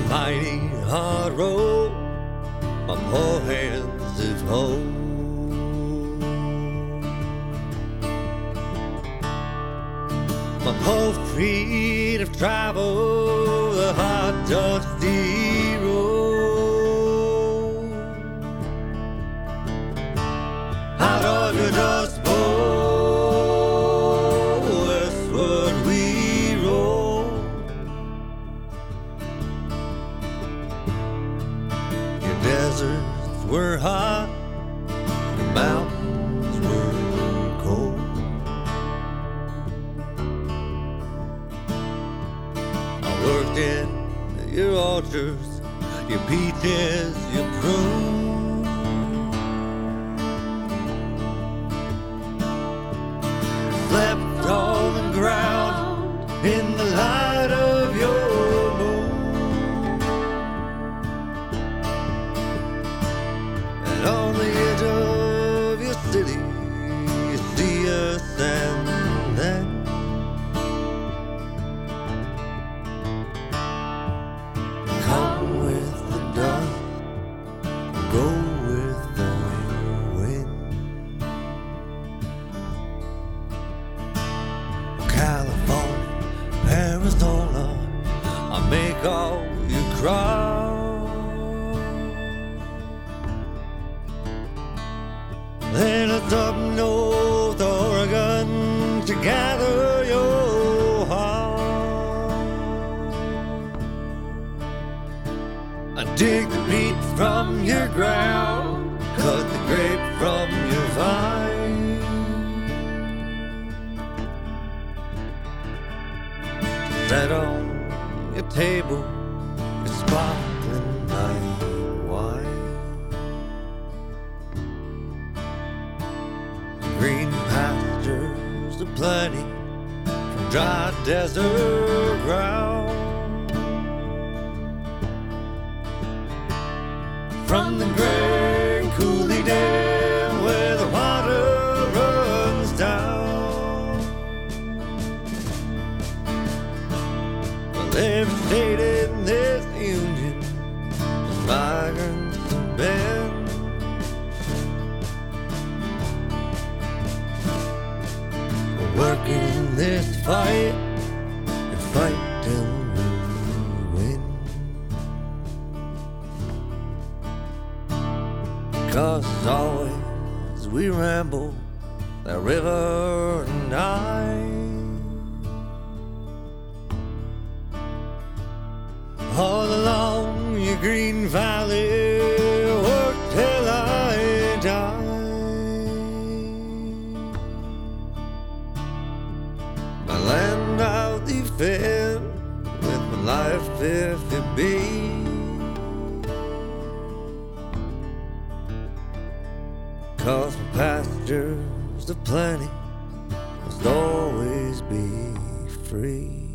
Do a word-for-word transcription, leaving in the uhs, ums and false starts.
mighty hard road my poor hands have hold. My poor feet have traveled the hot, dusty road. Out of your dust bowl, westward we roll. Your deserts were hot, your mountains were cold. Worked in your orchards, your peaches, your prunes. Slept on the ground in the light of your moon. And on the edge of your city, you see us and then come with the dust, go with the wind. California, Arizona, I make all you cry. Then it's up north Oregon to gather your heart. I dig the beat from your ground, cut the grape from your vine. Set on your table your sparkling night wine. Green pastures of plenty from dry desert ground. From the great Coulee Dam where the water runs down. Well, every state in this union is migrants and men. We're working this fight and fight till we win. 'Cause always we ramble that river and I. All along your green valley, work till I die. My land I'll defend with my life if it be. Cause my pastures of plenty must always be free.